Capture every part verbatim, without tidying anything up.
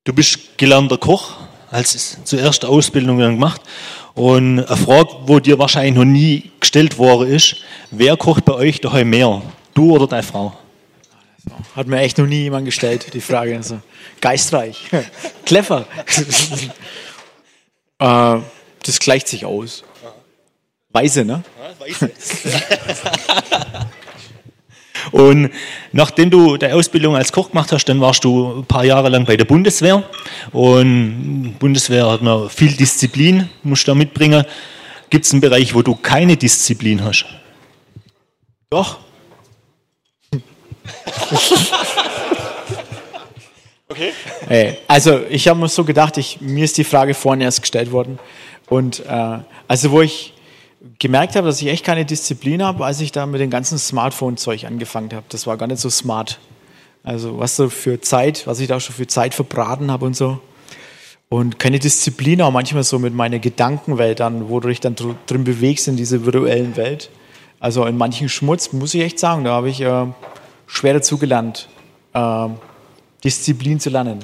Du bist gelernter Koch, hast zuerst die Ausbildung gemacht und eine Frage, wo dir wahrscheinlich noch nie gestellt worden ist, wer kocht bei euch daheim mehr, du oder deine Frau? Hat mir echt noch nie jemand gestellt, die Frage. Also, geistreich, clever. äh, das gleicht sich aus. Weise, ne? Ja, weise. Und nachdem du deine Ausbildung als Koch gemacht hast, dann warst du ein paar Jahre lang bei der Bundeswehr. Und die Bundeswehr hat noch viel Disziplin, musst du da mitbringen. Gibt es einen Bereich, wo du keine Disziplin hast? Doch. Okay. Hey, also ich habe mir so gedacht, ich, mir ist die Frage vorhin erst gestellt worden. Und äh, also wo ich gemerkt habe, dass ich echt keine Disziplin habe, als ich da mit dem ganzen Smartphone-Zeug angefangen habe. Das war gar nicht so smart. Also was so für Zeit, was ich da schon für Zeit verbraten habe und so. Und keine Disziplin, auch manchmal so mit meiner Gedankenwelt dann, wo du dich dann dr- drin bewegst in dieser virtuellen Welt. Also in manchen Schmutz, muss ich echt sagen, da habe ich äh, schwer dazu gelernt, äh, Disziplin zu lernen.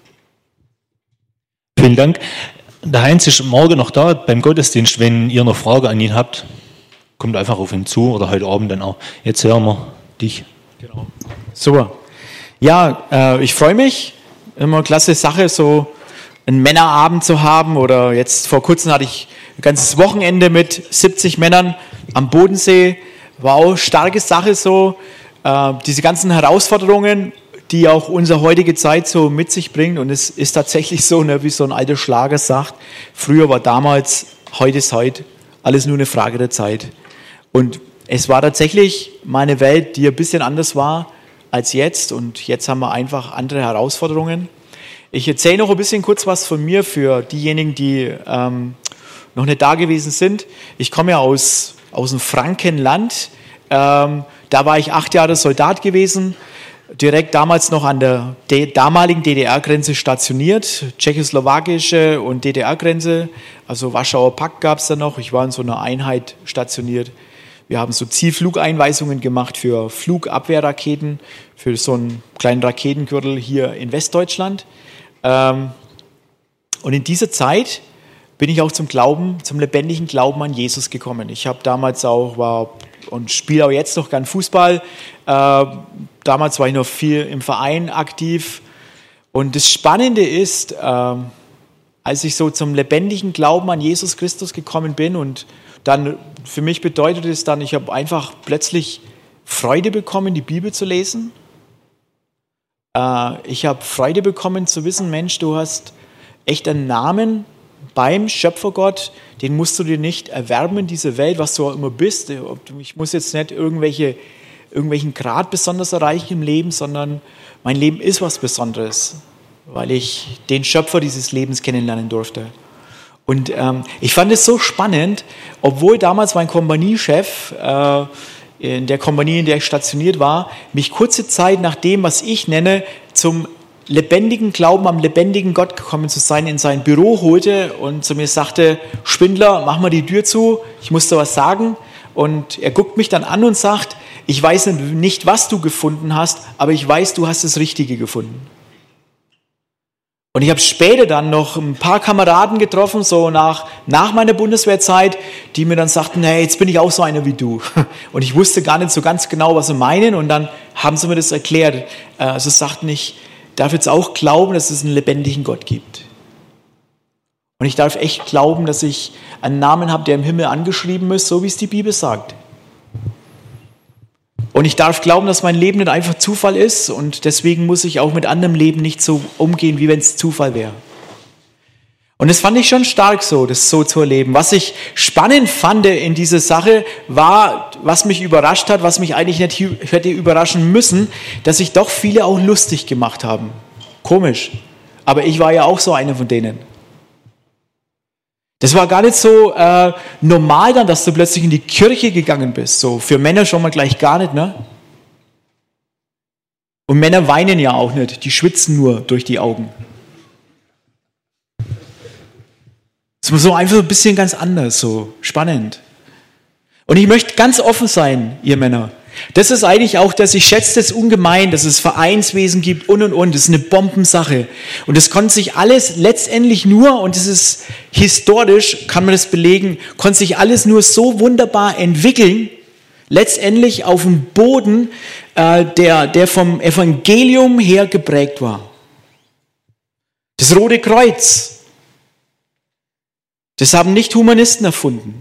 Vielen Dank. Der Heinz ist morgen noch da beim Gottesdienst. Wenn ihr noch Fragen an ihn habt, kommt einfach auf ihn zu oder heute Abend dann auch. Jetzt hören wir dich. Genau. Super. Ja, äh, ich freue mich. Immer klasse Sache, so einen Männerabend zu haben. Oder jetzt vor kurzem hatte ich ein ganzes Wochenende mit siebzig Männern am Bodensee. War auch eine starke Sache so. Äh, diese ganzen Herausforderungen, die auch unsere heutige Zeit so mit sich bringt. Und es ist tatsächlich so, ne, wie so ein alter Schlager sagt, früher war damals, heute ist heute, alles nur eine Frage der Zeit. Und es war tatsächlich mal eine Welt, die ein bisschen anders war als jetzt. Und jetzt haben wir einfach andere Herausforderungen. Ich erzähle noch ein bisschen kurz was von mir für diejenigen, die ähm, noch nicht da gewesen sind. Ich komme ja aus, aus dem Frankenland. Ähm, da war ich acht Jahre Soldat gewesen. Direkt damals noch an der D- damaligen D D R-Grenze stationiert, tschechoslowakische und D D R-Grenze, also Warschauer Pakt gab es da noch, ich war in so einer Einheit stationiert. Wir haben so Zielflugeinweisungen gemacht für Flugabwehrraketen, für so einen kleinen Raketengürtel hier in Westdeutschland. Und in dieser Zeit bin ich auch zum Glauben, zum lebendigen Glauben an Jesus gekommen. Ich habe damals auch, war und spiele auch jetzt noch gern Fußball. Äh, damals war ich noch viel im Verein aktiv. Und das Spannende ist, äh, als ich so zum lebendigen Glauben an Jesus Christus gekommen bin und dann, für mich bedeutet es dann, ich habe einfach plötzlich Freude bekommen, die Bibel zu lesen. Äh, ich habe Freude bekommen zu wissen, Mensch, du hast echt einen Namen beim Schöpfergott, den musst du dir nicht erwerben in dieser Welt, was du auch immer bist. Ich muss jetzt nicht irgendwelche, irgendwelchen Grad besonders erreichen im Leben, sondern mein Leben ist was Besonderes, weil ich den Schöpfer dieses Lebens kennenlernen durfte. Und ähm, ich fand es so spannend, obwohl damals mein Kompaniechef äh, in der Kompanie, in der ich stationiert war, mich kurze Zeit nach dem, was ich nenne, zum lebendigen Glauben am lebendigen Gott gekommen zu sein, in sein Büro holte und zu mir sagte, Schwindler, mach mal die Tür zu, ich muss dir was sagen. Und er guckt mich dann an und sagt, ich weiß nicht, was du gefunden hast, aber ich weiß, du hast das Richtige gefunden. Und ich habe später dann noch ein paar Kameraden getroffen, so nach, nach meiner Bundeswehrzeit, die mir dann sagten, hey, jetzt bin ich auch so einer wie du. Und ich wusste gar nicht so ganz genau, was sie meinen. Und dann haben sie mir das erklärt. Also sagten, ich darf jetzt auch glauben, dass es einen lebendigen Gott gibt. Und ich darf echt glauben, dass ich einen Namen habe, der im Himmel angeschrieben ist, so wie es die Bibel sagt. Und ich darf glauben, dass mein Leben nicht einfach Zufall ist und deswegen muss ich auch mit anderem Leben nicht so umgehen, wie wenn es Zufall wäre. Und das fand ich schon stark so, das so zu erleben. Was ich spannend fand in dieser Sache war, was mich überrascht hat, was mich eigentlich nicht hätte überraschen müssen, dass sich doch viele auch lustig gemacht haben. Komisch. Aber ich war ja auch so einer von denen. Das war gar nicht so äh, normal dann, dass du plötzlich in die Kirche gegangen bist. So für Männer schon mal gleich gar nicht, ne? Und Männer weinen ja auch nicht, die schwitzen nur durch die Augen. Das ist so einfach ein bisschen ganz anders, so spannend. Und ich möchte ganz offen sein, ihr Männer. Das ist eigentlich auch, dass ich schätze es ungemein, dass es Vereinswesen gibt und und und. Das ist eine Bombensache. Und das konnte sich alles letztendlich nur, und das ist historisch, kann man das belegen, konnte sich alles nur so wunderbar entwickeln, letztendlich auf dem Boden, äh, der, der vom Evangelium her geprägt war. Das Rote Kreuz, das haben nicht Humanisten erfunden.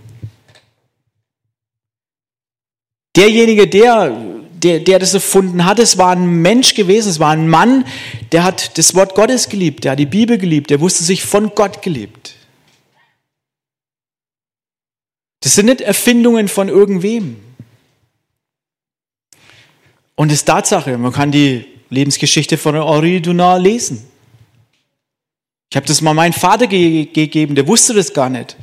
Derjenige, der, der, der das erfunden hat, es war ein Mensch gewesen, es war ein Mann, der hat das Wort Gottes geliebt, der hat die Bibel geliebt, der wusste sich von Gott geliebt. Das sind nicht Erfindungen von irgendwem. Und es ist Tatsache, man kann die Lebensgeschichte von Henri Dunant lesen. Ich habe das mal meinem Vater ge- gegeben, der wusste das gar nicht.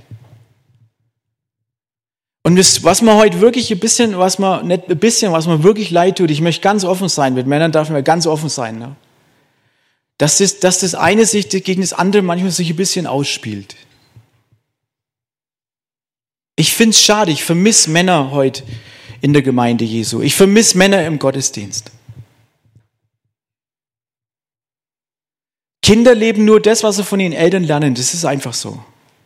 Und das, was man heute wirklich ein bisschen, was man nicht ein bisschen, was man wirklich leid tut, ich möchte ganz offen sein, mit Männern darf man ganz offen sein, ne? dass, das, dass das eine sich gegen das andere manchmal sich ein bisschen ausspielt. Ich finde es schade, ich vermisse Männer heute in der Gemeinde Jesu. Ich vermisse Männer im Gottesdienst. Kinder leben nur das, was sie von ihren Eltern lernen, das ist einfach so.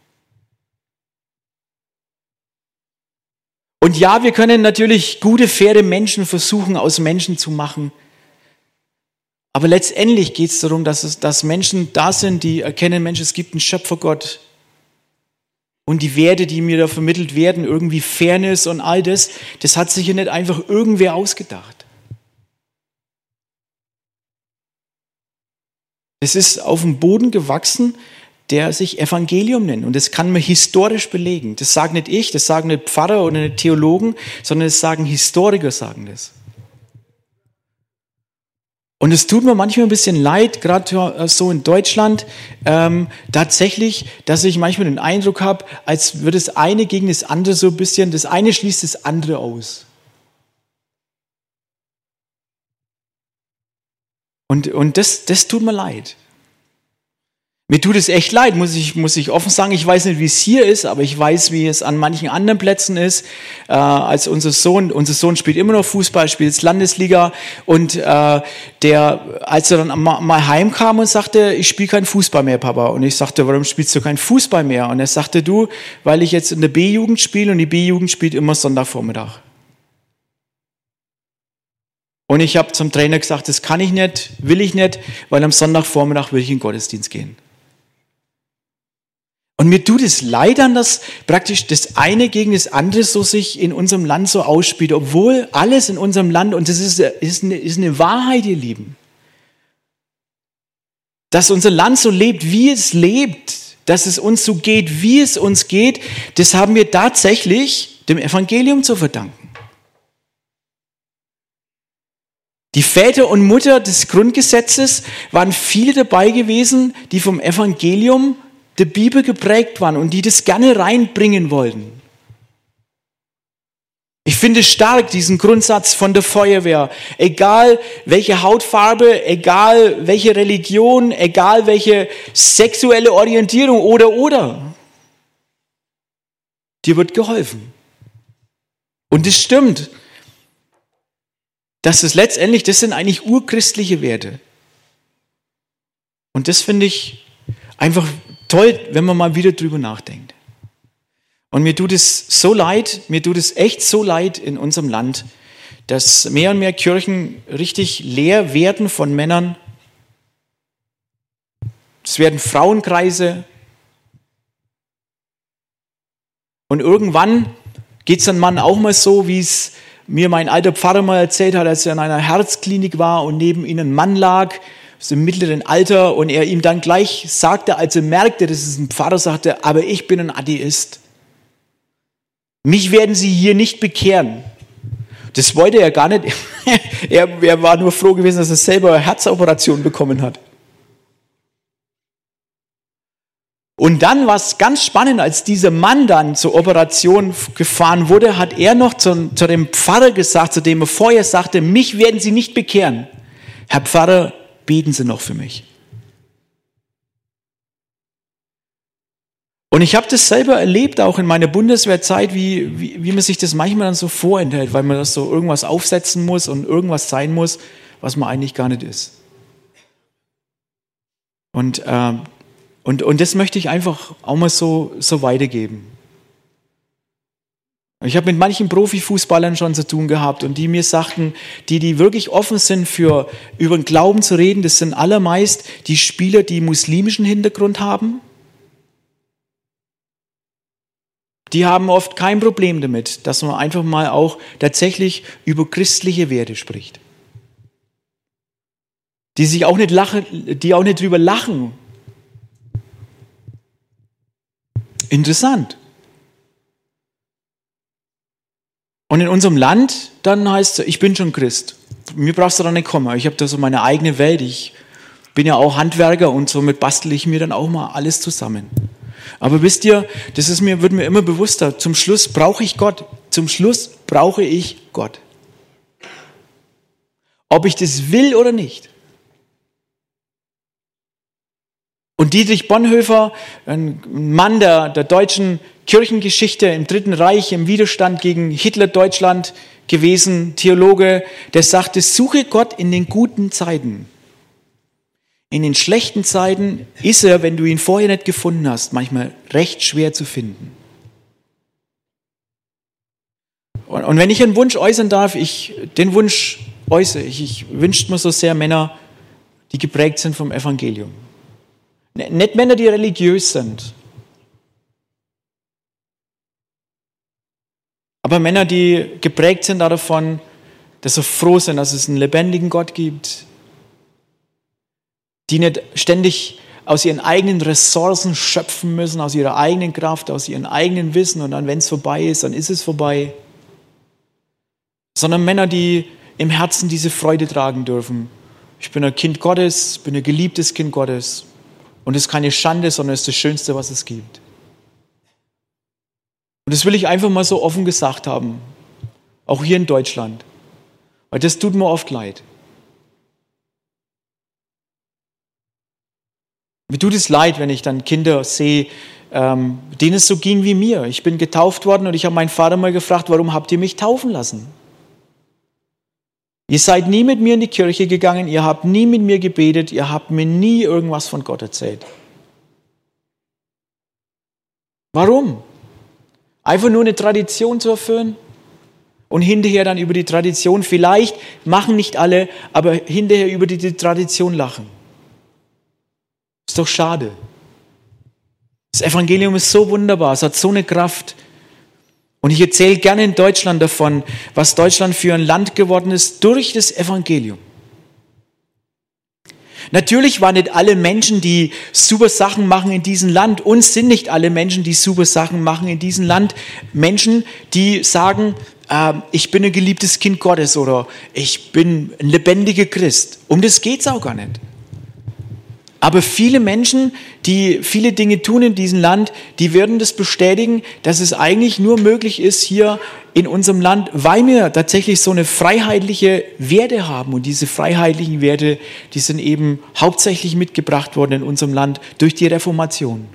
Und ja, wir können natürlich gute, faire Menschen versuchen, aus Menschen zu machen. Aber letztendlich geht es darum, dass, es, dass Menschen da sind, die erkennen, Mensch, es gibt einen Schöpfergott. Und die Werte, die mir da vermittelt werden, irgendwie Fairness und all das, das hat sich ja nicht einfach irgendwer ausgedacht. Es ist auf dem Boden gewachsen, der sich Evangelium nennt. Und das kann man historisch belegen. Das sagt nicht ich, das sagen nicht Pfarrer oder nicht Theologen, sondern das sagen Historiker, sagen das. Und es tut mir manchmal ein bisschen leid, gerade so in Deutschland, ähm, tatsächlich, dass ich manchmal den Eindruck habe, als würde das eine gegen das andere so ein bisschen, das eine schließt das andere aus. Und, und das, das tut mir leid. Mir tut es echt leid, muss ich, muss ich offen sagen. Ich weiß nicht, wie es hier ist, aber ich weiß, wie es an manchen anderen Plätzen ist. Äh, als unser Sohn, unser Sohn spielt immer noch Fußball, spielt jetzt Landesliga. Und äh, der, als er dann mal, mal heimkam und sagte, ich spiele keinen Fußball mehr, Papa. Und ich sagte, warum spielst du keinen Fußball mehr? Und er sagte, du, weil ich jetzt in der B-Jugend spiele und die B-Jugend spielt immer Sonntagvormittag. Und ich habe zum Trainer gesagt, das kann ich nicht, will ich nicht, weil am Sonntagvormittag will ich in den Gottesdienst gehen. Und mir tut es leid an, dass praktisch das eine gegen das andere so sich in unserem Land so ausspielt, obwohl alles in unserem Land, und das ist, ist, eine, ist eine Wahrheit, ihr Lieben, dass unser Land so lebt, wie es lebt, dass es uns so geht, wie es uns geht, das haben wir tatsächlich dem Evangelium zu verdanken. Die Väter und Mutter des Grundgesetzes waren viele dabei gewesen, die vom Evangelium der Bibel geprägt waren und die das gerne reinbringen wollten. Ich finde stark diesen Grundsatz von der Feuerwehr. Egal welche Hautfarbe, egal welche Religion, egal welche sexuelle Orientierung oder oder. Dir wird geholfen. Und es stimmt, dass es letztendlich, das sind eigentlich urchristliche Werte. Und das finde ich einfach toll, wenn man mal wieder drüber nachdenkt. Und mir tut es so leid, mir tut es echt so leid in unserem Land, dass mehr und mehr Kirchen richtig leer werden von Männern. Es werden Frauenkreise. Und irgendwann geht es dann Mann auch mal so, wie es mir mein alter Pfarrer mal erzählt hat, als er in einer Herzklinik war und neben ihm ein Mann lag, so im mittleren Alter, und er ihm dann gleich sagte, als er merkte, dass es ein Pfarrer sagte, aber ich bin ein Atheist. Mich werden Sie hier nicht bekehren. Das wollte er gar nicht. er, er war nur froh gewesen, dass er selber eine Herzoperation bekommen hat. Und dann war es ganz spannend, als dieser Mann dann zur Operation gefahren wurde, hat er noch zu, zu dem Pfarrer gesagt, zu dem er vorher sagte, mich werden Sie nicht bekehren. Herr Pfarrer, beten Sie noch für mich. Und ich habe das selber erlebt, auch in meiner Bundeswehrzeit, wie, wie, wie man sich das manchmal dann so vorenthält, weil man das so irgendwas aufsetzen muss und irgendwas sein muss, was man eigentlich gar nicht ist. Und, ähm, und, und das möchte ich einfach auch mal so, so weitergeben. Ich habe mit manchen Profifußballern schon zu tun gehabt und die mir sagten, die, die wirklich offen sind für über den Glauben zu reden, das sind allermeist die Spieler, die muslimischen Hintergrund haben. Die haben oft kein Problem damit, dass man einfach mal auch tatsächlich über christliche Werte spricht. Die sich auch nicht lachen, die auch nicht drüber lachen. Interessant. Und in unserem Land, dann heißt es, ich bin schon Christ. Mir brauchst du da nicht kommen. Ich habe da so meine eigene Welt. Ich bin ja auch Handwerker und somit bastel ich mir dann auch mal alles zusammen. Aber wisst ihr, das ist mir, wird mir immer bewusster. Zum Schluss brauche ich Gott. Zum Schluss brauche ich Gott. Ob ich das will oder nicht. Und Dietrich Bonhoeffer, ein Mann der, der deutschen Kirchengeschichte im Dritten Reich, im Widerstand gegen Hitler-Deutschland gewesen, Theologe, der sagte, suche Gott in den guten Zeiten. In den schlechten Zeiten ist er, wenn du ihn vorher nicht gefunden hast, manchmal recht schwer zu finden. Und, und wenn ich einen Wunsch äußern darf, ich, den Wunsch äußere ich. Ich wünsche mir so sehr Männer, die geprägt sind vom Evangelium. Nicht Männer, die religiös sind, aber Männer, die geprägt sind davon, dass sie froh sind, dass es einen lebendigen Gott gibt, die nicht ständig aus ihren eigenen Ressourcen schöpfen müssen, aus ihrer eigenen Kraft, aus ihrem eigenen Wissen und dann, wenn es vorbei ist, dann ist es vorbei, sondern Männer, die im Herzen diese Freude tragen dürfen. Ich bin ein Kind Gottes, bin ein geliebtes Kind Gottes. Und es ist keine Schande, sondern es ist das Schönste, was es gibt. Und das will ich einfach mal so offen gesagt haben. Auch hier in Deutschland. Weil das tut mir oft leid. Mir tut es leid, wenn ich dann Kinder sehe, ähm, denen es so ging wie mir. Ich bin getauft worden und ich habe meinen Vater mal gefragt, warum habt ihr mich taufen lassen? Ihr seid nie mit mir in die Kirche gegangen, ihr habt nie mit mir gebetet, ihr habt mir nie irgendwas von Gott erzählt. Warum? Einfach nur eine Tradition zu erfüllen und hinterher dann über die Tradition, vielleicht machen nicht alle, aber hinterher über die, die Tradition lachen. Ist doch schade. Das Evangelium ist so wunderbar, es hat so eine Kraft. Und ich erzähle gerne in Deutschland davon, was Deutschland für ein Land geworden ist durch das Evangelium. Natürlich waren nicht alle Menschen, die super Sachen machen in diesem Land, und sind nicht alle Menschen, die super Sachen machen in diesem Land, Menschen, die sagen, äh, ich bin ein geliebtes Kind Gottes oder ich bin ein lebendiger Christ. Um das geht es auch gar nicht. Aber viele Menschen, die viele Dinge tun in diesem Land, die werden das bestätigen, dass es eigentlich nur möglich ist hier in unserem Land, weil wir tatsächlich so eine freiheitliche Werte haben. Und diese freiheitlichen Werte, die sind eben hauptsächlich mitgebracht worden in unserem Land durch die Reformation.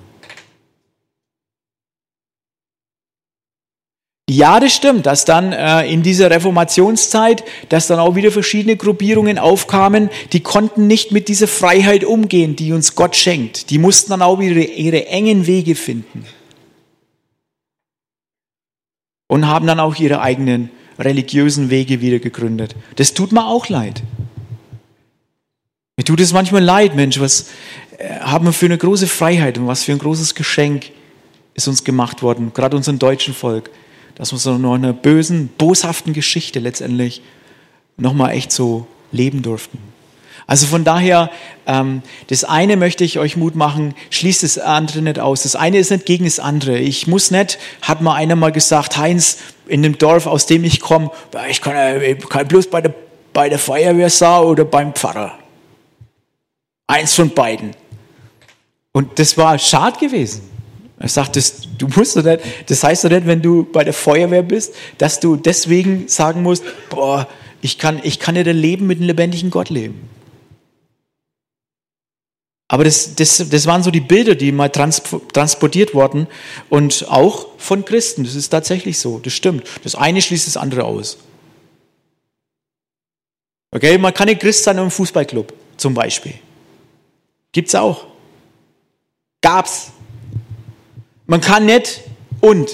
Ja, das stimmt, dass dann äh, in dieser Reformationszeit, dass dann auch wieder verschiedene Gruppierungen aufkamen, die konnten nicht mit dieser Freiheit umgehen, die uns Gott schenkt. Die mussten dann auch wieder ihre engen Wege finden. Und haben dann auch ihre eigenen religiösen Wege wieder gegründet. Das tut mir auch leid. Mir tut es manchmal leid, Mensch, was äh, haben wir für eine große Freiheit und was für ein großes Geschenk ist uns gemacht worden, gerade unserem deutschen Volk. Dass wir so noch einer bösen, boshaften Geschichte letztendlich nochmal echt so leben durften. Also von daher, ähm, das eine möchte ich euch Mut machen, schließt das andere nicht aus. Das eine ist nicht gegen das andere. Ich muss nicht, hat mal einer mal gesagt, Heinz, in dem Dorf, aus dem ich komme, ich kann, ich kann bloß bei der, bei der Feuerwehr sein oder beim Pfarrer. Eins von beiden. Und das war schade gewesen. Er sagt, das, du musst doch nicht, das heißt doch nicht, wenn du bei der Feuerwehr bist, dass du deswegen sagen musst, boah, ich kann, ich kann nicht ein Leben mit einem lebendigen Gott leben. Aber das, das, das waren so die Bilder, die mal trans, transportiert wurden und auch von Christen. Das ist tatsächlich so, das stimmt. Das eine schließt das andere aus. Okay, man kann nicht Christ sein im Fußballclub, zum Beispiel. Gibt's auch. Gab's. Man kann nicht und.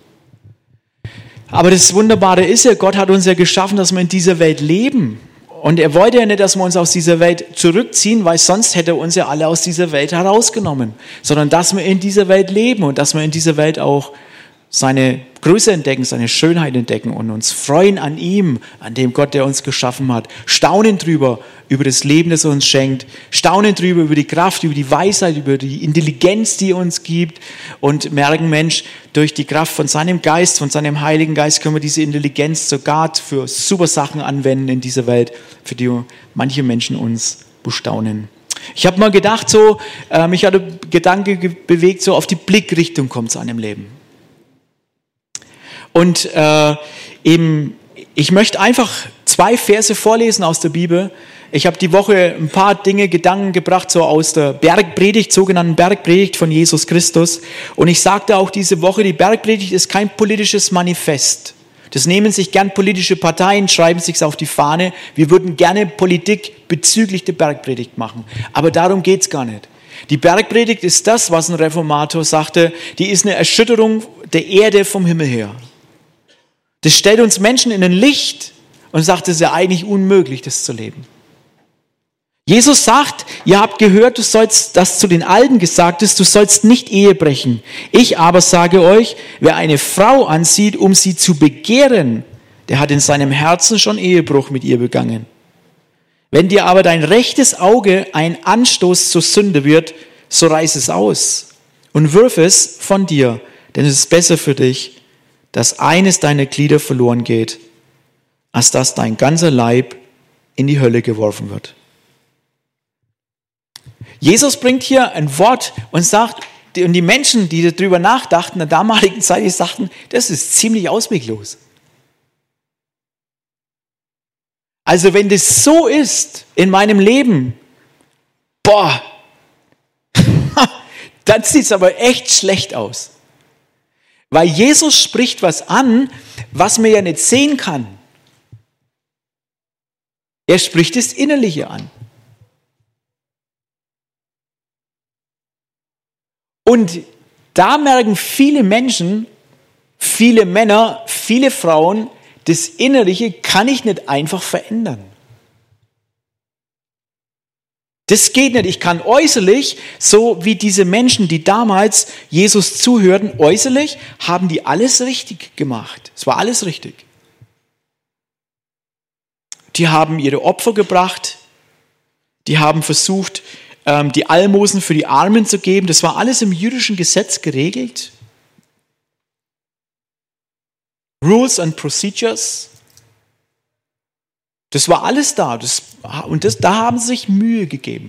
Aber das Wunderbare ist ja, Gott hat uns ja geschaffen, dass wir in dieser Welt leben. Und er wollte ja nicht, dass wir uns aus dieser Welt zurückziehen, weil sonst hätte er uns ja alle aus dieser Welt herausgenommen. Sondern dass wir in dieser Welt leben und dass wir in dieser Welt auch seine Größe entdecken, seine Schönheit entdecken und uns freuen an ihm, an dem Gott, der uns geschaffen hat. Staunen drüber, über das Leben, das er uns schenkt. Staunen drüber, über die Kraft, über die Weisheit, über die Intelligenz, die er uns gibt. Und merken, Mensch, durch die Kraft von seinem Geist, von seinem Heiligen Geist können wir diese Intelligenz sogar für super Sachen anwenden in dieser Welt, für die manche Menschen uns bestaunen. Ich habe mal gedacht, so, äh, mich hat der Gedanke ge- bewegt, so auf die Blickrichtung kommt es an im Leben. Und äh, eben, ich möchte einfach zwei Verse vorlesen aus der Bibel. Ich habe die Woche ein paar Dinge, Gedanken gebracht, so aus der Bergpredigt, sogenannten Bergpredigt von Jesus Christus. Und ich sagte auch diese Woche, die Bergpredigt ist kein politisches Manifest. Das nehmen sich gern politische Parteien, schreiben sich's auf die Fahne. Wir würden gerne Politik bezüglich der Bergpredigt machen. Aber darum geht's gar nicht. Die Bergpredigt ist das, was ein Reformator sagte, die ist eine Erschütterung der Erde vom Himmel her. Das stellt uns Menschen in ein Licht und sagt, es ist ja eigentlich unmöglich, das zu leben. Jesus sagt, ihr habt gehört, du sollst, dass zu den Alten gesagt ist, du sollst nicht Ehe brechen. Ich aber sage euch, wer eine Frau ansieht, um sie zu begehren, der hat in seinem Herzen schon Ehebruch mit ihr begangen. Wenn dir aber dein rechtes Auge ein Anstoß zur Sünde wird, so reiß es aus und wirf es von dir, denn es ist besser für dich, dass eines deiner Glieder verloren geht, als dass dein ganzer Leib in die Hölle geworfen wird. Jesus bringt hier ein Wort und sagt, und die Menschen, die darüber nachdachten, in der damaligen Zeit, die sagten, das ist ziemlich ausweglos. Also wenn das so ist in meinem Leben, boah, dann sieht es aber echt schlecht aus. Weil Jesus spricht was an, was man ja nicht sehen kann. Er spricht das Innerliche an. Und da merken viele Menschen, viele Männer, viele Frauen, das Innerliche kann ich nicht einfach verändern. Das geht nicht. Ich kann äußerlich, so wie diese Menschen, die damals Jesus zuhörten, äußerlich haben die alles richtig gemacht. Es war alles richtig. Die haben ihre Opfer gebracht, die haben versucht, die Almosen für die Armen zu geben. Das war alles im jüdischen Gesetz geregelt. Rules and Procedures. Das war alles da. Das, und das, da haben sie sich Mühe gegeben.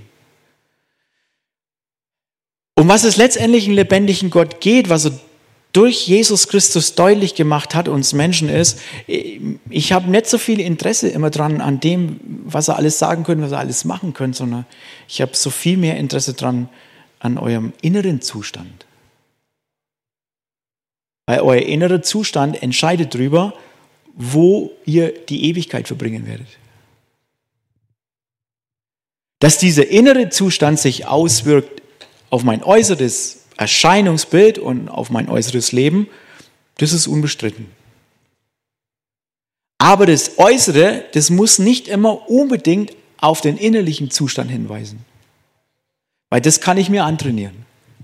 Um was es letztendlich im lebendigen Gott geht, was er durch Jesus Christus deutlich gemacht hat, uns Menschen ist, ich habe nicht so viel Interesse immer dran an dem, was er alles sagen könnte, was er alles machen könnte, sondern ich habe so viel mehr Interesse dran an eurem inneren Zustand. Weil euer innerer Zustand entscheidet darüber, wo ihr die Ewigkeit verbringen werdet. Dass dieser innere Zustand sich auswirkt auf mein äußeres Erscheinungsbild und auf mein äußeres Leben, das ist unbestritten. Aber das Äußere, das muss nicht immer unbedingt auf den innerlichen Zustand hinweisen. Weil das kann ich mir antrainieren.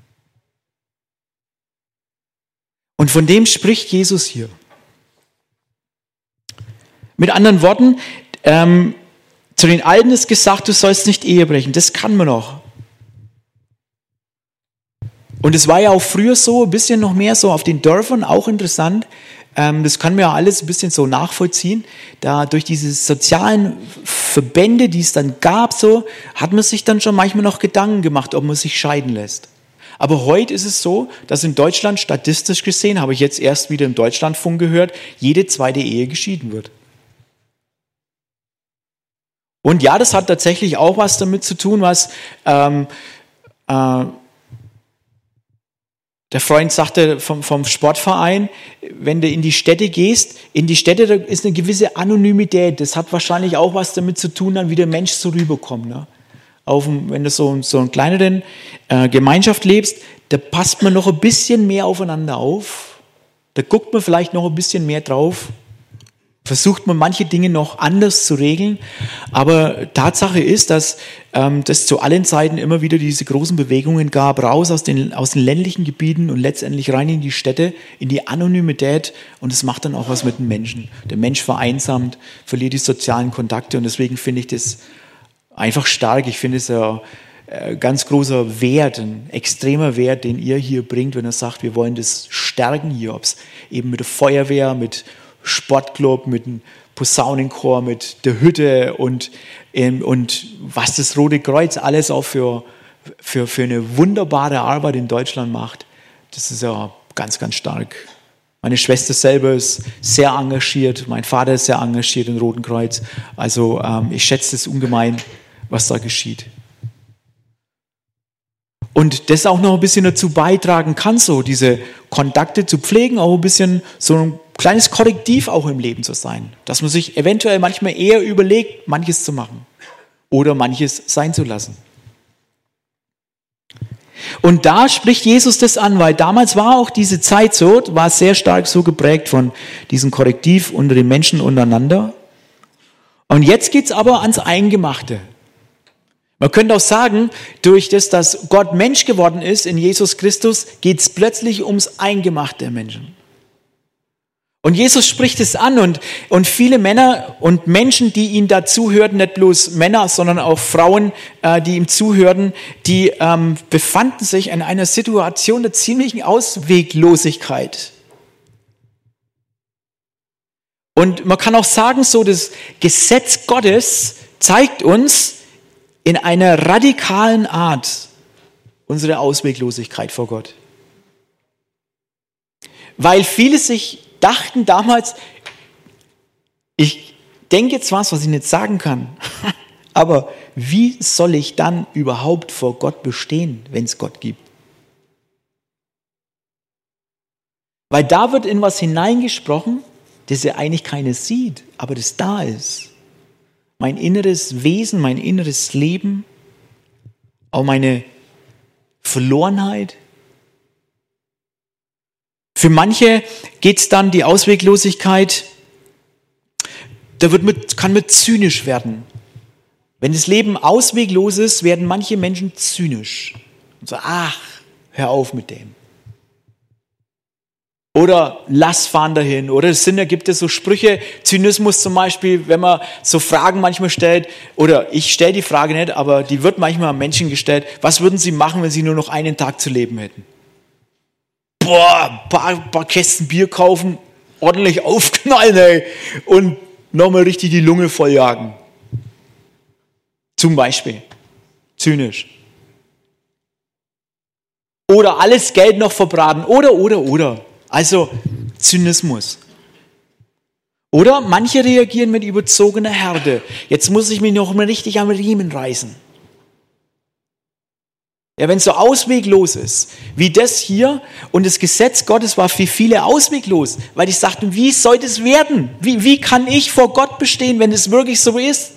Und von dem spricht Jesus hier. Mit anderen Worten, ähm, zu den Alten ist gesagt, du sollst nicht Ehe brechen. Das kann man noch. Und es war ja auch früher so, ein bisschen noch mehr so auf den Dörfern, auch interessant. Ähm, das kann man ja alles ein bisschen so nachvollziehen. Da durch diese sozialen Verbände, die es dann gab, so, hat man sich dann schon manchmal noch Gedanken gemacht, ob man sich scheiden lässt. Aber heute ist es so, dass in Deutschland statistisch gesehen, habe ich jetzt erst wieder im Deutschlandfunk gehört, jede zweite Ehe geschieden wird. Und ja, das hat tatsächlich auch was damit zu tun, was ähm, äh, der Freund sagte vom, vom Sportverein, wenn du in die Städte gehst, in die Städte da ist eine gewisse Anonymität. Das hat wahrscheinlich auch was damit zu tun, dann wie der Mensch so rüberkommt. Ne? Auf, wenn du so, so in kleineren äh, Gemeinschaft lebst, da passt man noch ein bisschen mehr aufeinander auf. Da guckt man vielleicht noch ein bisschen mehr drauf. Versucht man manche Dinge noch anders zu regeln. Aber Tatsache ist, dass ähm, das zu allen Zeiten immer wieder diese großen Bewegungen gab, raus aus den, aus den ländlichen Gebieten und letztendlich rein in die Städte, in die Anonymität. Und das macht dann auch was mit den Menschen. Der Mensch vereinsamt, verliert die sozialen Kontakte. Und deswegen finde ich das einfach stark. Ich finde es ja ein ganz großer Wert, ein extremer Wert, den ihr hier bringt, wenn ihr sagt, wir wollen das stärken hier, ob es eben mit der Feuerwehr, mit Sportclub, mit dem Posaunenchor, mit der Hütte und, und was das Rote Kreuz alles auch für, für, für eine wunderbare Arbeit in Deutschland macht. Das ist ja ganz, ganz stark. Meine Schwester selber ist sehr engagiert, mein Vater ist sehr engagiert im Roten Kreuz. Also ähm, ich schätze es ungemein, was da geschieht. Und das auch noch ein bisschen dazu beitragen kann, so diese Kontakte zu pflegen, auch ein bisschen so ein kleines Korrektiv auch im Leben zu sein. Dass man sich eventuell manchmal eher überlegt, manches zu machen oder manches sein zu lassen. Und da spricht Jesus das an, weil damals war auch diese Zeit so, war sehr stark so geprägt von diesem Korrektiv unter den Menschen untereinander. Und jetzt geht's aber ans Eingemachte. Man könnte auch sagen, durch das, dass Gott Mensch geworden ist in Jesus Christus, geht es plötzlich ums Eingemachte der Menschen. Und Jesus spricht es an und, und viele Männer und Menschen, die ihm da zuhörten, nicht bloß Männer, sondern auch Frauen, äh, die ihm zuhörten, die ähm, befanden sich in einer Situation der ziemlichen Ausweglosigkeit. Und man kann auch sagen, so das Gesetz Gottes zeigt uns, in einer radikalen Art unsere Ausweglosigkeit vor Gott. Weil viele sich dachten damals, ich denke jetzt was, was ich nicht sagen kann, aber wie soll ich dann überhaupt vor Gott bestehen, wenn es Gott gibt? Weil da wird in was hineingesprochen, das er eigentlich keines sieht, aber das da ist. Mein inneres Wesen, mein inneres Leben, auch meine Verlorenheit. Für manche geht es dann die Ausweglosigkeit, da wird mit, kann man zynisch werden. Wenn das Leben ausweglos ist, werden manche Menschen zynisch und sagen, ach, hör auf mit dem. Oder lass fahren dahin. Oder es sind, da gibt es so Sprüche, Zynismus zum Beispiel, wenn man so Fragen manchmal stellt, oder ich stelle die Frage nicht, aber die wird manchmal an Menschen gestellt, was würden sie machen, wenn sie nur noch einen Tag zu leben hätten? Boah, ein paar, paar Kästen Bier kaufen, ordentlich aufknallen, ey, und nochmal richtig die Lunge volljagen. Zum Beispiel. Zynisch. Oder alles Geld noch verbraten. Oder, oder, oder. Also Zynismus. Oder manche reagieren mit überzogener Härte. Jetzt muss ich mich noch mal richtig am Riemen reißen. Ja, wenn es so ausweglos ist, wie das hier, und das Gesetz Gottes war für viele ausweglos, weil die sagten, wie soll das werden? Wie, wie kann ich vor Gott bestehen, wenn es wirklich so ist?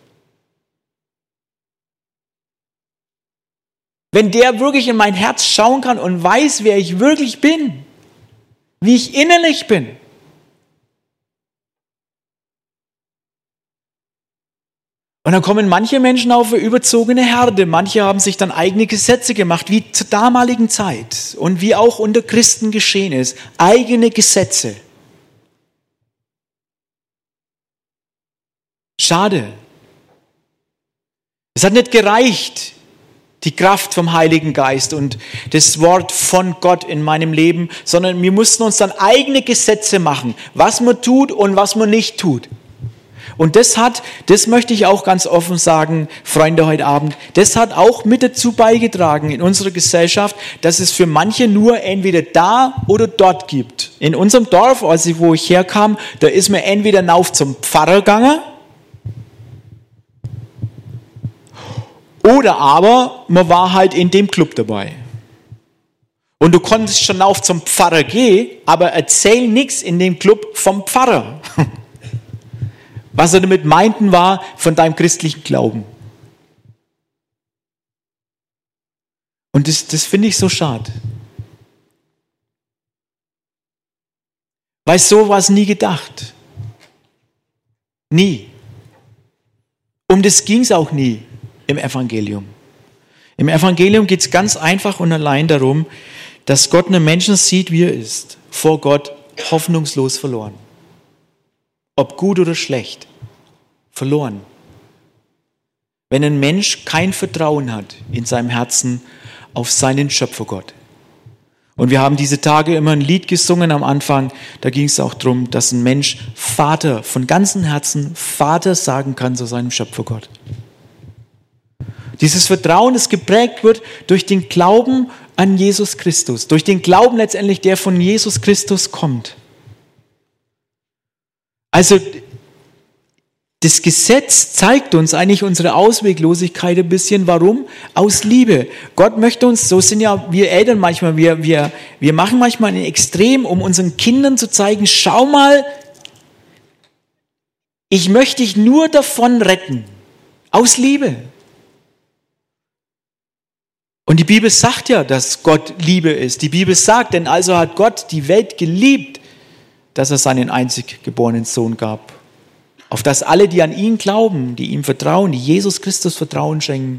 Wenn der wirklich in mein Herz schauen kann und weiß, wer ich wirklich bin, wie ich innerlich bin. Und dann kommen manche Menschen auf eine überzogene Härte. Manche haben sich dann eigene Gesetze gemacht, wie zur damaligen Zeit und wie auch unter Christen geschehen ist. Eigene Gesetze. Schade. Es hat nicht gereicht, die Kraft vom Heiligen Geist und das Wort von Gott in meinem Leben, sondern wir mussten uns dann eigene Gesetze machen, was man tut und was man nicht tut. Und das hat, das möchte ich auch ganz offen sagen, Freunde, heute Abend, das hat auch mit dazu beigetragen in unserer Gesellschaft, dass es für manche nur entweder da oder dort gibt. In unserem Dorf, also wo ich herkam, da ist man entweder rauf zum Pfarrer gegangen Oder aber man war halt in dem Club dabei. Und du konntest schon auf zum Pfarrer gehen, aber erzähl nichts in dem Club vom Pfarrer. Was er damit meinten war, von deinem christlichen Glauben. Und das, das finde ich so schade. Weil so war es nie gedacht. Nie. Um das ging es auch nie im Evangelium. Im Evangelium geht es ganz einfach und allein darum, dass Gott einen Menschen sieht, wie er ist. Vor Gott hoffnungslos verloren. Ob gut oder schlecht. Verloren. Wenn ein Mensch kein Vertrauen hat in seinem Herzen auf seinen Schöpfergott. Und wir haben diese Tage immer ein Lied gesungen am Anfang, da ging es auch darum, dass ein Mensch Vater, von ganzem Herzen Vater sagen kann zu seinem Schöpfergott. Dieses Vertrauen, das geprägt wird durch den Glauben an Jesus Christus, durch den Glauben letztendlich, der von Jesus Christus kommt. Also das Gesetz zeigt uns eigentlich unsere Ausweglosigkeit ein bisschen. Warum? Aus Liebe. Gott möchte uns, so sind ja wir Eltern manchmal, wir, wir, wir machen manchmal ein Extrem, um unseren Kindern zu zeigen, schau mal, ich möchte dich nur davon retten. Aus Liebe. Und die Bibel sagt ja, dass Gott Liebe ist. Die Bibel sagt, denn also hat Gott die Welt geliebt, dass er seinen einzig geborenen Sohn gab. Auf dass alle, die an ihn glauben, die ihm vertrauen, die Jesus Christus Vertrauen schenken,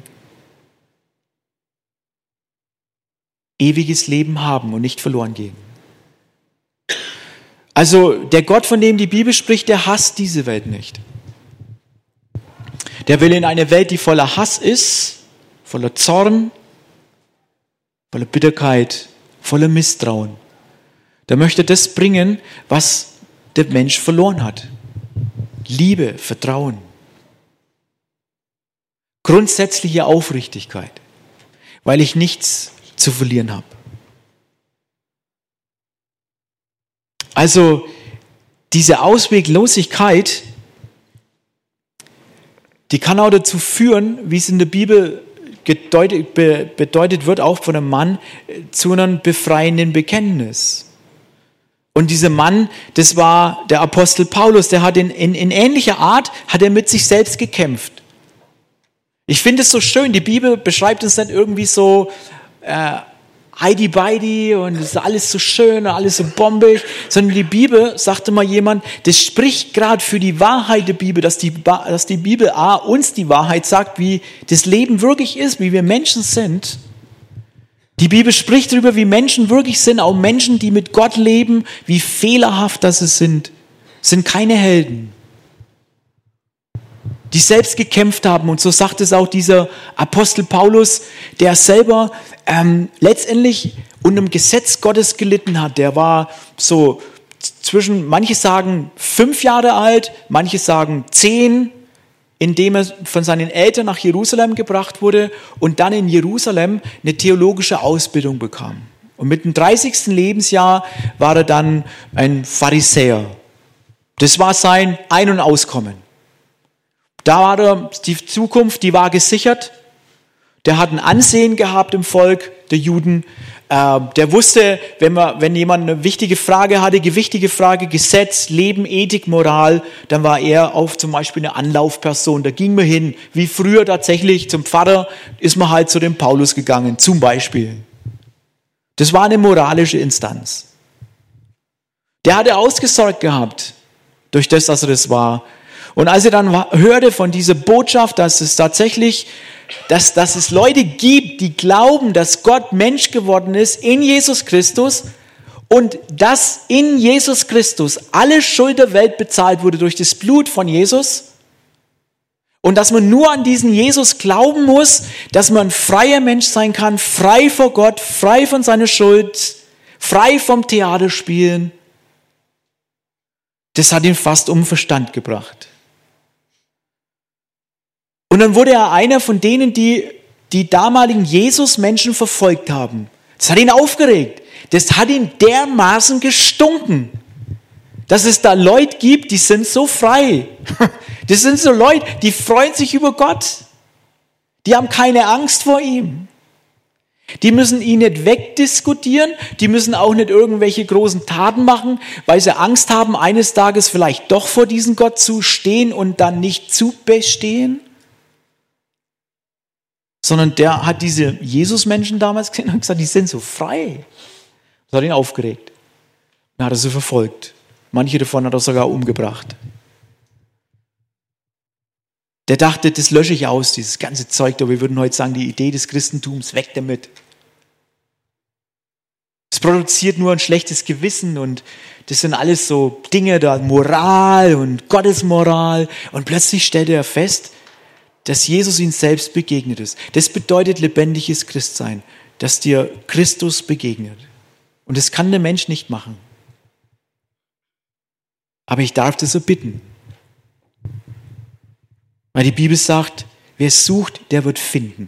ewiges Leben haben und nicht verloren gehen. Also der Gott, von dem die Bibel spricht, der hasst diese Welt nicht. Der will in eine Welt, die voller Hass ist, voller Zorn, voller Bitterkeit, voller Misstrauen. Der möchte das bringen, was der Mensch verloren hat. Liebe, Vertrauen, grundsätzliche Aufrichtigkeit, weil ich nichts zu verlieren habe. Also diese Ausweglosigkeit, die kann auch dazu führen, wie es in der Bibel gedeutet, be, bedeutet wird, auch von einem Mann, zu einem befreienden Bekenntnis. Und dieser Mann, das war der Apostel Paulus, der hat in, in, in ähnlicher Art, hat er mit sich selbst gekämpft. Ich finde es so schön, die Bibel beschreibt uns nicht irgendwie so äh, heidi-beidi und es ist alles so schön und alles so bombig, sondern die Bibel, sagte mal jemand, das spricht gerade für die Wahrheit der Bibel, dass die, dass die Bibel A, uns die Wahrheit sagt, wie das Leben wirklich ist, wie wir Menschen sind. Die Bibel spricht darüber, wie Menschen wirklich sind, auch Menschen, die mit Gott leben, wie fehlerhaft das es sind. Es sind keine Helden, die selbst gekämpft haben. Und so sagt es auch dieser Apostel Paulus, der selber ähm, letztendlich unter dem Gesetz Gottes gelitten hat. Der war so zwischen, manche sagen fünf Jahre alt, manche sagen zehn, indem er von seinen Eltern nach Jerusalem gebracht wurde und dann in Jerusalem eine theologische Ausbildung bekam. Und mit dem dreißigsten Lebensjahr war er dann ein Pharisäer. Das war sein Ein- und Auskommen. Da war er, die Zukunft, die war gesichert. Der hat ein Ansehen gehabt im Volk der Juden. Der wusste, wenn, man, wenn jemand eine wichtige Frage hatte, gewichtige Frage, Gesetz, Leben, Ethik, Moral, dann war er auch zum Beispiel eine Anlaufperson. Da ging man hin, wie früher tatsächlich zum Pfarrer, ist man halt zu dem Paulus gegangen, zum Beispiel. Das war eine moralische Instanz. Der hatte ausgesorgt gehabt, durch das, dass er das war. Und als er dann hörte von dieser Botschaft, dass es tatsächlich, dass, dass es Leute gibt, die glauben, dass Gott Mensch geworden ist in Jesus Christus und dass in Jesus Christus alle Schuld der Welt bezahlt wurde durch das Blut von Jesus und dass man nur an diesen Jesus glauben muss, dass man ein freier Mensch sein kann, frei vor Gott, frei von seiner Schuld, frei vom Theaterspielen. Das hat ihn fast um Verstand gebracht. Und dann wurde er einer von denen, die die damaligen Jesus-Menschen verfolgt haben. Das hat ihn aufgeregt. Das hat ihn dermaßen gestunken, dass es da Leute gibt, die sind so frei. Das sind so Leute, die freuen sich über Gott. Die haben keine Angst vor ihm. Die müssen ihn nicht wegdiskutieren, die müssen auch nicht irgendwelche großen Taten machen, weil sie Angst haben, eines Tages vielleicht doch vor diesem Gott zu stehen und dann nicht zu bestehen. Sondern der hat diese Jesus-Menschen damals gesehen und gesagt, die sind so frei. Das hat ihn aufgeregt. Dann hat er sie verfolgt. Manche davon hat er sogar umgebracht. Der dachte, das lösche ich aus, dieses ganze Zeug, aber wir würden heute sagen, die Idee des Christentums, weg damit. Es produziert nur ein schlechtes Gewissen und das sind alles so Dinge da, Moral und Gottesmoral. Und plötzlich stellte er fest, dass Jesus ihm selbst begegnet ist. Das bedeutet lebendiges Christsein, dass dir Christus begegnet. Und das kann der Mensch nicht machen. Aber ich darf das so bitten. Weil die Bibel sagt, wer sucht, der wird finden.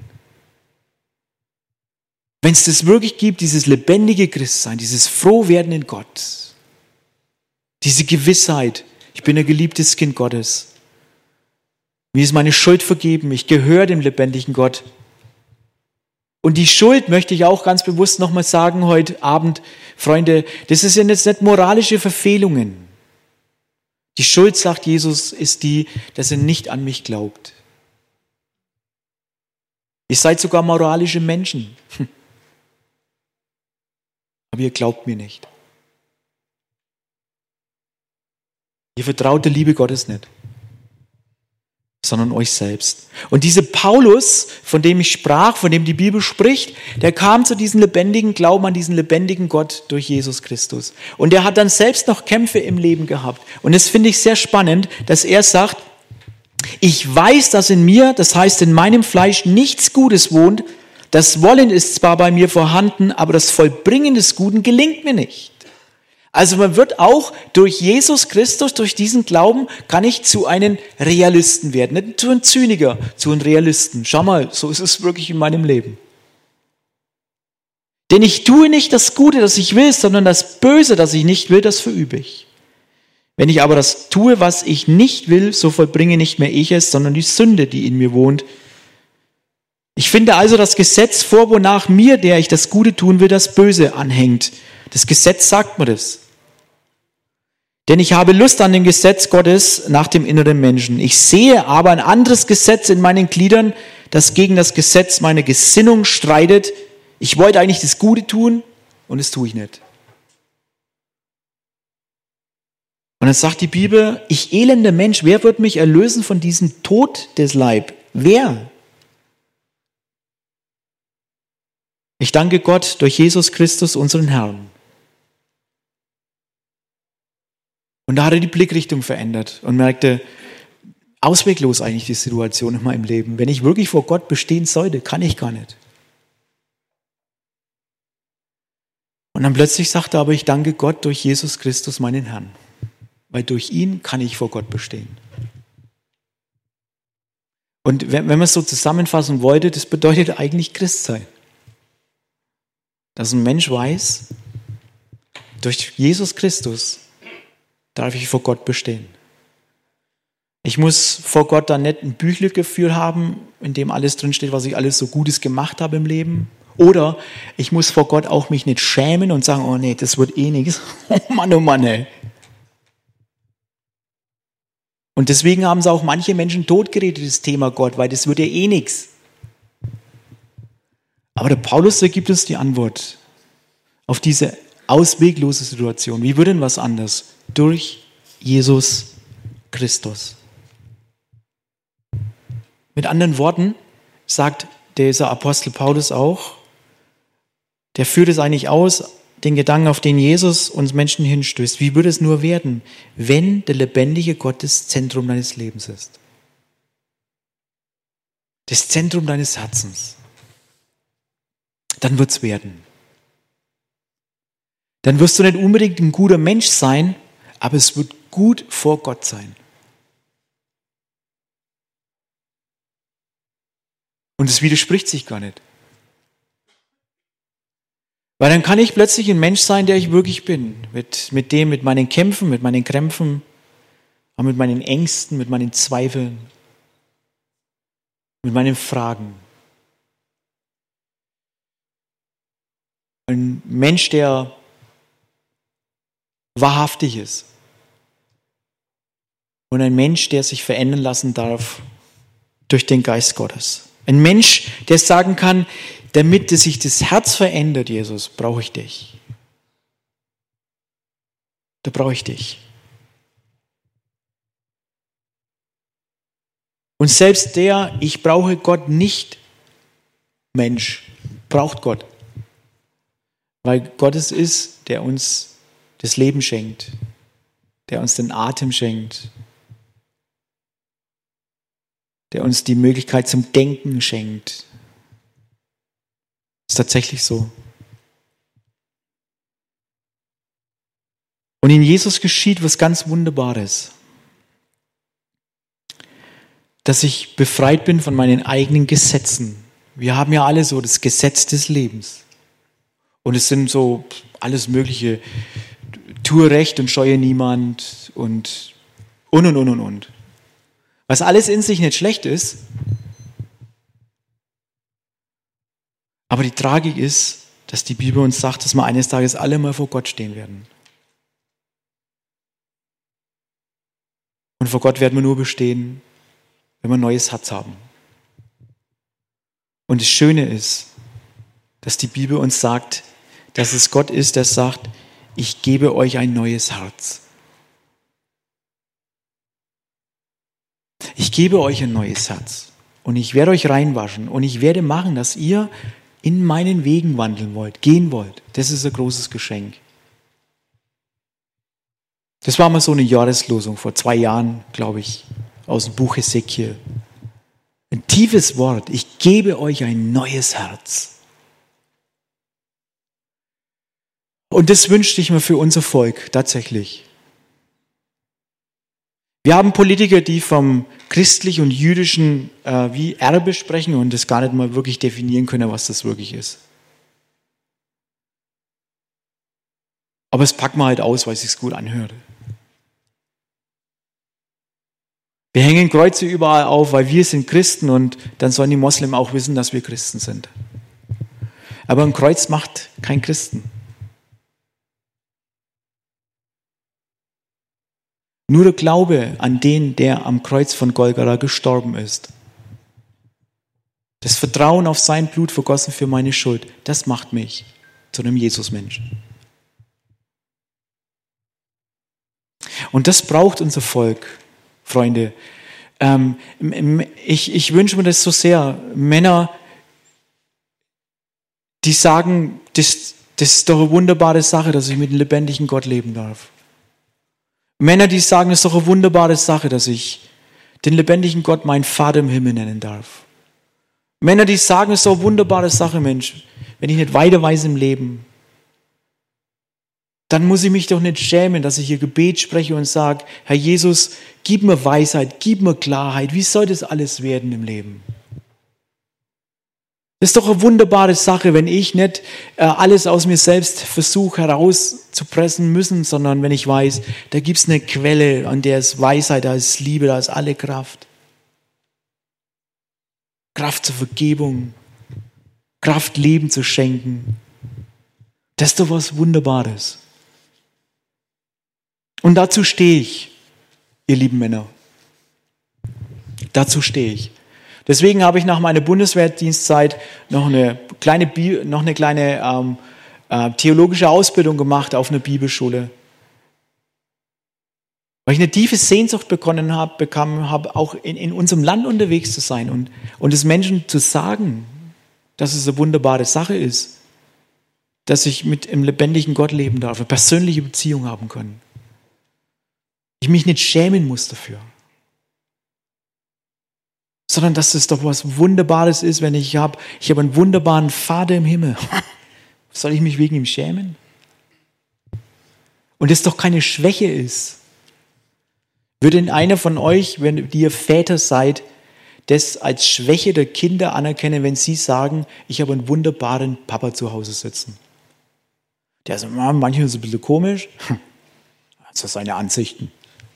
Wenn es das wirklich gibt, dieses lebendige Christsein, dieses Frohwerden in Gott, diese Gewissheit, ich bin ein geliebtes Kind Gottes, mir ist meine Schuld vergeben, ich gehöre dem lebendigen Gott. Und die Schuld möchte ich auch ganz bewusst nochmal sagen heute Abend, Freunde, das ist ja jetzt nicht moralische Verfehlungen. Die Schuld, sagt Jesus, ist die, dass er nicht an mich glaubt. Ihr seid sogar moralische Menschen. Aber ihr glaubt mir nicht. Ihr vertraut der Liebe Gottes nicht, sondern euch selbst. Und dieser Paulus, von dem ich sprach, von dem die Bibel spricht, der kam zu diesem lebendigen Glauben an diesen lebendigen Gott durch Jesus Christus. Und er hat dann selbst noch Kämpfe im Leben gehabt. Und das finde ich sehr spannend, dass er sagt, ich weiß, dass in mir, das heißt in meinem Fleisch, nichts Gutes wohnt. Das Wollen ist zwar bei mir vorhanden, aber das Vollbringen des Guten gelingt mir nicht. Also man wird auch durch Jesus Christus, durch diesen Glauben, kann ich zu einem Realisten werden. Nicht zu einem Zyniker, zu einem Realisten. Schau mal, so ist es wirklich in meinem Leben. Denn ich tue nicht das Gute, das ich will, sondern das Böse, das ich nicht will, das verübe ich. Wenn ich aber das tue, was ich nicht will, so vollbringe nicht mehr ich es, sondern die Sünde, die in mir wohnt. Ich finde also das Gesetz vor, wonach mir, der ich das Gute tun will, das Böse anhängt. Das Gesetz sagt mir das. Denn ich habe Lust an dem Gesetz Gottes nach dem inneren Menschen. Ich sehe aber ein anderes Gesetz in meinen Gliedern, das gegen das Gesetz meiner Gesinnung streitet. Ich wollte eigentlich das Gute tun und das tue ich nicht. Und dann sagt die Bibel, ich elender Mensch, wer wird mich erlösen von diesem Tod des Leib? Wer? Ich danke Gott durch Jesus Christus, unseren Herrn. Und da hat er die Blickrichtung verändert und merkte, ausweglos eigentlich die Situation in meinem Leben. Wenn ich wirklich vor Gott bestehen sollte, kann ich gar nicht. Und dann plötzlich sagte er aber, ich danke Gott durch Jesus Christus, meinen Herrn. Weil durch ihn kann ich vor Gott bestehen. Und wenn, wenn man es so zusammenfassen wollte, das bedeutet eigentlich Christsein. Dass ein Mensch weiß, durch Jesus Christus darf ich vor Gott bestehen. Ich muss vor Gott dann nicht ein Büchle geführt haben, in dem alles drinsteht, was ich alles so Gutes gemacht habe im Leben. Oder ich muss vor Gott auch mich nicht schämen und sagen, oh nee, das wird eh nichts. Oh Mann, oh Mann, ey. Und deswegen haben es auch manche Menschen totgeredet, das Thema Gott, weil das wird ja eh nichts. Aber der Paulus, der gibt uns die Antwort auf diese ausweglose Situation. Wie wird denn was anders? Durch Jesus Christus. Mit anderen Worten sagt dieser Apostel Paulus auch, der führt es eigentlich aus, den Gedanken, auf den Jesus uns Menschen hinstößt. Wie würde es nur werden, wenn der lebendige Gott das Zentrum deines Lebens ist? Das Zentrum deines Herzens. Dann wird es werden. Dann wirst du nicht unbedingt ein guter Mensch sein, aber es wird gut vor Gott sein. Und es widerspricht sich gar nicht. Weil dann kann ich plötzlich ein Mensch sein, der ich wirklich bin. Mit, mit dem, mit meinen Kämpfen, mit meinen Krämpfen, mit meinen Ängsten, mit meinen Zweifeln, mit meinen Fragen. Mensch, der wahrhaftig ist. Und ein Mensch, der sich verändern lassen darf durch den Geist Gottes. Ein Mensch, der sagen kann, damit sich das Herz verändert, Jesus, brauche ich dich. Da brauche ich dich. Und selbst der, ich brauche Gott nicht, Mensch, braucht Gott. Weil Gott es ist, der uns das Leben schenkt, der uns den Atem schenkt, der uns die Möglichkeit zum Denken schenkt. Ist tatsächlich so. Und in Jesus geschieht was ganz Wunderbares. Dass ich befreit bin von meinen eigenen Gesetzen. Wir haben ja alle so das Gesetz des Lebens. Und es sind so alles Mögliche. Tue Recht und scheue niemand und und und und und und. Was alles in sich nicht schlecht ist. Aber die Tragik ist, dass die Bibel uns sagt, dass wir eines Tages alle mal vor Gott stehen werden. Und vor Gott werden wir nur bestehen, wenn wir ein neues Herz haben. Und das Schöne ist, dass die Bibel uns sagt, dass es Gott ist, der sagt, ich gebe euch ein neues Herz. Ich gebe euch ein neues Herz und ich werde euch reinwaschen und ich werde machen, dass ihr in meinen Wegen wandeln wollt, gehen wollt. Das ist ein großes Geschenk. Das war mal so eine Jahreslosung vor zwei Jahren, glaube ich, aus dem Buch Hesekiel. Ein tiefes Wort. Ich gebe euch ein neues Herz. Und das wünschte ich mir für unser Volk tatsächlich. Wir haben Politiker, die vom christlich und jüdischen äh, wie Erbe sprechen und das gar nicht mal wirklich definieren können, was das wirklich ist. Aber es packt man halt aus, weil es sich gut anhört. Wir hängen Kreuze überall auf, weil wir sind Christen und dann sollen die Moslems auch wissen, dass wir Christen sind. Aber ein Kreuz macht kein Christen. Nur der Glaube an den, der am Kreuz von Golgatha gestorben ist. Das Vertrauen auf sein Blut vergossen für meine Schuld, das macht mich zu einem Jesusmenschen. Und das braucht unser Volk, Freunde. Ähm, ich, ich wünsche mir das so sehr. Männer, die sagen, das, das ist doch eine wunderbare Sache, dass ich mit dem lebendigen Gott leben darf. Männer, die sagen, es ist doch eine wunderbare Sache, dass ich den lebendigen Gott meinen Vater im Himmel nennen darf. Männer, die sagen, es ist doch eine wunderbare Sache, Mensch, wenn ich nicht weiter weiß im Leben, dann muss ich mich doch nicht schämen, dass ich hier Gebet spreche und sage, Herr Jesus, gib mir Weisheit, gib mir Klarheit, wie soll das alles werden im Leben? Das ist doch eine wunderbare Sache, wenn ich nicht äh, alles aus mir selbst versuche herauszupressen müssen, sondern wenn ich weiß, da gibt es eine Quelle, an der ist Weisheit, da ist Liebe, da ist alle Kraft. Kraft zur Vergebung, Kraft, Leben zu schenken. Das ist doch was Wunderbares. Und dazu stehe ich, ihr lieben Männer. Dazu stehe ich. Deswegen habe ich nach meiner Bundeswehrdienstzeit noch eine kleine, Bi- noch eine kleine ähm, äh, theologische Ausbildung gemacht auf einer Bibelschule. Weil ich eine tiefe Sehnsucht bekommen habe, bekommen habe, auch in, in unserem Land unterwegs zu sein und, und es Menschen zu sagen, dass es eine wunderbare Sache ist, dass ich mit dem lebendigen Gott leben darf, eine persönliche Beziehung haben kann. Ich mich nicht schämen muss dafür. Sondern dass es doch was Wunderbares ist, wenn ich habe, ich habe einen wunderbaren Vater im Himmel. Soll ich mich wegen ihm schämen? Und es doch keine Schwäche ist. Würde denn einer von euch, wenn ihr Väter seid, das als Schwäche der Kinder anerkennen, wenn sie sagen, ich habe einen wunderbaren Papa zu Hause sitzen? Der sagt, manchmal ist es ein bisschen komisch. Das sind seine Ansichten.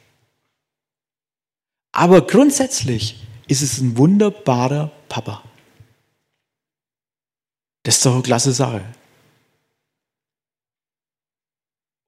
Aber grundsätzlich ist es ein wunderbarer Papa. Das ist doch eine klasse Sache.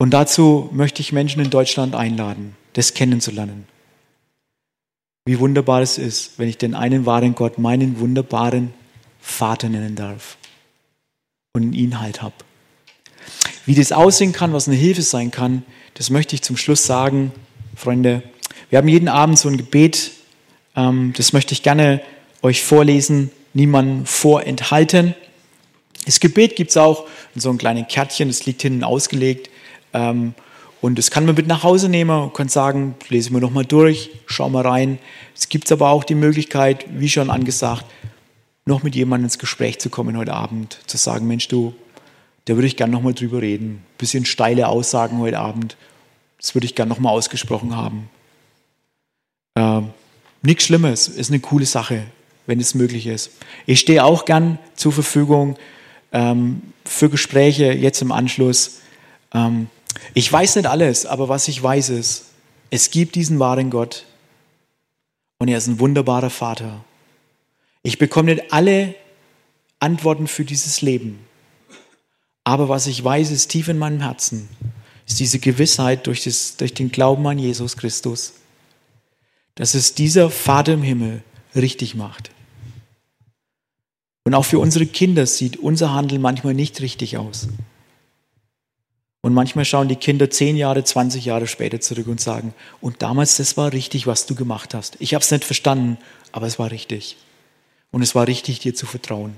Und dazu möchte ich Menschen in Deutschland einladen, das kennenzulernen. Wie wunderbar es ist, wenn ich den einen wahren Gott, meinen wunderbaren Vater nennen darf und in ihn halt habe. Wie das aussehen kann, was eine Hilfe sein kann, das möchte ich zum Schluss sagen, Freunde. Wir haben jeden Abend so ein Gebet, ähm, das möchte ich gerne euch vorlesen, niemandem vorenthalten. Das Gebet gibt es auch in so einem kleinen Kärtchen, das liegt hinten ausgelegt. Ähm, und das kann man mit nach Hause nehmen und kann sagen, lesen wir nochmal durch, schau mal rein. Es gibt aber auch die Möglichkeit, wie schon angesagt, noch mit jemandem ins Gespräch zu kommen heute Abend, zu sagen, Mensch du, da würde ich gerne nochmal drüber reden. Ein bisschen steile Aussagen heute Abend, das würde ich gerne nochmal ausgesprochen haben. Ähm, nichts Schlimmes, ist eine coole Sache, wenn es möglich ist. Ich stehe auch gern zur Verfügung ähm, für Gespräche jetzt im Anschluss. Ähm, ich weiß nicht alles, aber was ich weiß ist, es gibt diesen wahren Gott und er ist ein wunderbarer Vater. Ich bekomme nicht alle Antworten für dieses Leben, aber was ich weiß, ist tief in meinem Herzen, ist diese Gewissheit durch, das, durch den Glauben an Jesus Christus, dass es dieser Vater im Himmel richtig macht. Und auch für unsere Kinder sieht unser Handeln manchmal nicht richtig aus. Und manchmal schauen die Kinder zehn Jahre, zwanzig Jahre später zurück und sagen, und damals, das war richtig, was du gemacht hast. Ich habe es nicht verstanden, aber es war richtig. Und es war richtig, dir zu vertrauen.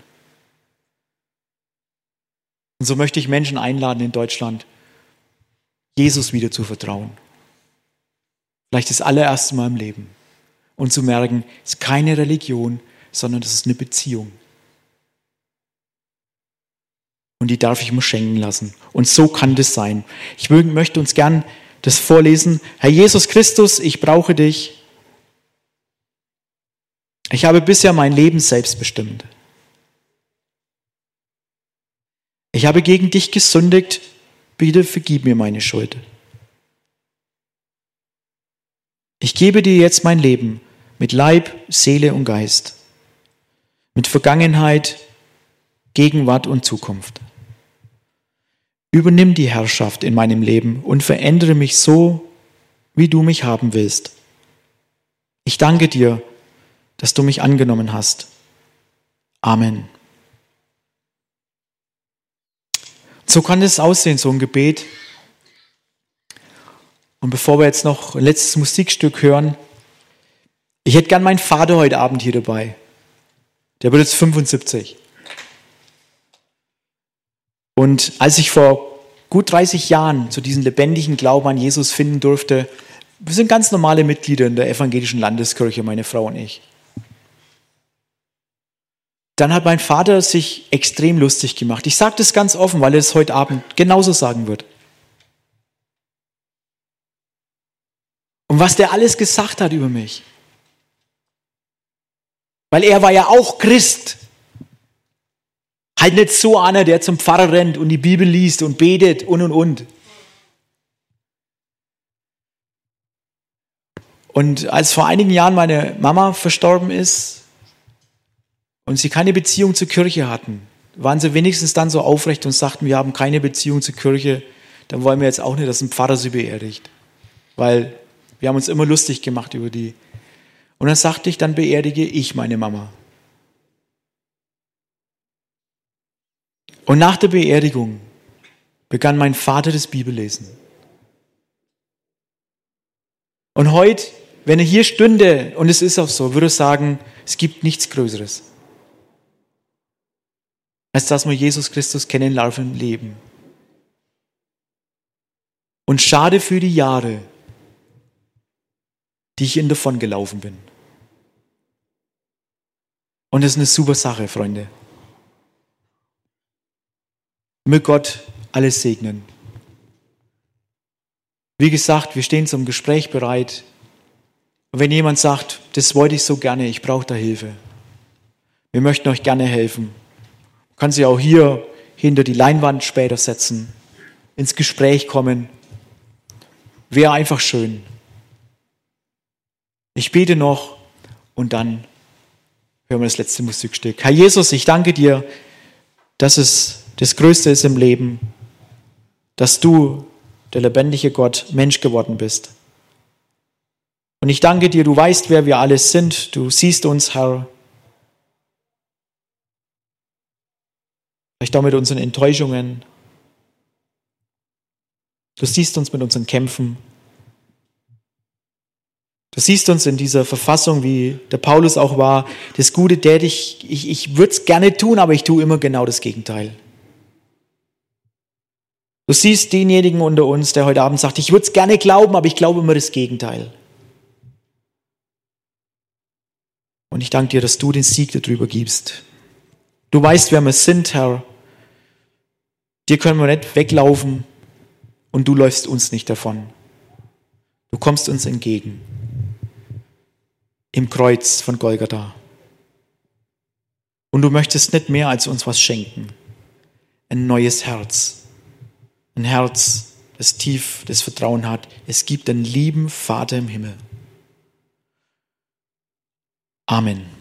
Und so möchte ich Menschen einladen in Deutschland, Jesus wieder zu vertrauen. Vielleicht das allererste Mal im Leben. Und zu merken, es ist keine Religion, sondern es ist eine Beziehung. Und die darf ich mir schenken lassen. Und so kann das sein. Ich möchte uns gern das vorlesen. Herr Jesus Christus, ich brauche dich. Ich habe bisher mein Leben selbst bestimmt. Ich habe gegen dich gesündigt. Bitte vergib mir meine Schuld. Ich gebe dir jetzt mein Leben mit Leib, Seele und Geist. Mit Vergangenheit, Gegenwart und Zukunft. Übernimm die Herrschaft in meinem Leben und verändere mich so, wie du mich haben willst. Ich danke dir, dass du mich angenommen hast. Amen. So kann es aussehen, so ein Gebet. Und bevor wir jetzt noch ein letztes Musikstück hören, ich hätte gern meinen Vater heute Abend hier dabei. Der wird jetzt fünfundsiebzig. Und als ich vor gut dreißig Jahren zu diesem lebendigen Glauben an Jesus finden durfte, wir sind ganz normale Mitglieder in der evangelischen Landeskirche, meine Frau und ich. Dann hat mein Vater sich extrem lustig gemacht. Ich sage das ganz offen, weil er es heute Abend genauso sagen wird. Und was der alles gesagt hat über mich. Weil er war ja auch Christ. Halt nicht so einer, der zum Pfarrer rennt und die Bibel liest und betet und und und. Und als vor einigen Jahren meine Mama verstorben ist und sie keine Beziehung zur Kirche hatten, waren sie wenigstens dann so aufrecht und sagten, wir haben keine Beziehung zur Kirche, dann wollen wir jetzt auch nicht, dass ein Pfarrer sie beerdigt. Weil wir haben uns immer lustig gemacht über die. Und dann sagte ich, dann beerdige ich meine Mama. Und nach der Beerdigung begann mein Vater das Bibellesen. Und heute, wenn er hier stünde, und es ist auch so, würde er sagen, es gibt nichts Größeres, als dass wir Jesus Christus kennenlernen und leben. Und schade für die Jahre, die ich ihm davon gelaufen bin. Und das ist eine super Sache, Freunde. Möge Gott alles segnen. Wie gesagt, wir stehen zum Gespräch bereit. Und wenn jemand sagt, das wollte ich so gerne, ich brauche da Hilfe. Wir möchten euch gerne helfen. Du kannst dich auch hier hinter die Leinwand später setzen, ins Gespräch kommen. Wäre einfach schön. Ich bete noch und dann hören wir das letzte Musikstück. Herr Jesus, ich danke dir, dass es das Größte ist im Leben, dass du der lebendige Gott, Mensch geworden bist. Und ich danke dir, du weißt, wer wir alles sind. Du siehst uns, Herr. Vielleicht auch mit unseren Enttäuschungen. Du siehst uns mit unseren Kämpfen. Du siehst uns in dieser Verfassung, wie der Paulus auch war. Das Gute tät ich, ich, ich würde es gerne tun, aber ich tue immer genau das Gegenteil. Du siehst denjenigen unter uns, der heute Abend sagt, ich würde es gerne glauben, aber ich glaube immer das Gegenteil. Und ich danke dir, dass du den Sieg darüber gibst. Du weißt, wer wir sind, Herr. Dir können wir nicht weglaufen und du läufst uns nicht davon. Du kommst uns entgegen. Im Kreuz von Golgatha. Und du möchtest nicht mehr als uns was schenken. Ein neues Herz. Ein Herz, das tief das Vertrauen hat. Es gibt einen lieben Vater im Himmel. Amen.